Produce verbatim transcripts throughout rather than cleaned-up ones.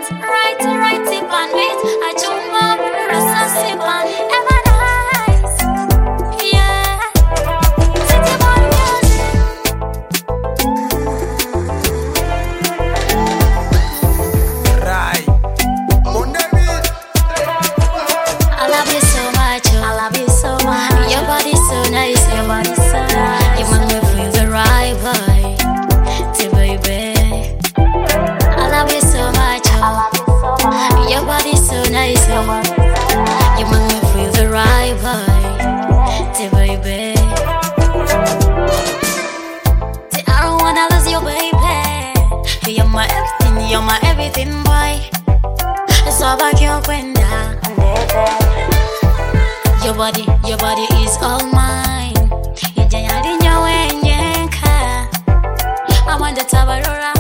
right, right, tip and beat. I jump up, rasa sip and ever nice. Yeah, city boy music. Right. On the beat. I love you so much, oh. I love you so much. Your body's so nice, your body's so nice. You make me feel the right vibe, till baby. I love you so much, oh. I love you so much. Your body's so nice, oh. You make me feel the right vibe, till baby. See, I don't wanna lose you, baby. You're my everything, you're my everything, boy. It's all about your window. Your body, your body is all mine. You just know when you can. I'm on the tabarora.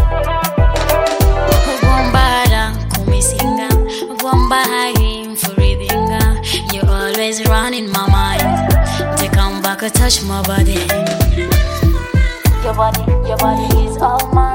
Bombada, kumisinga. Bombahim for reading. You're always running my mind. To come back and touch my body. Your body, your body is all mine.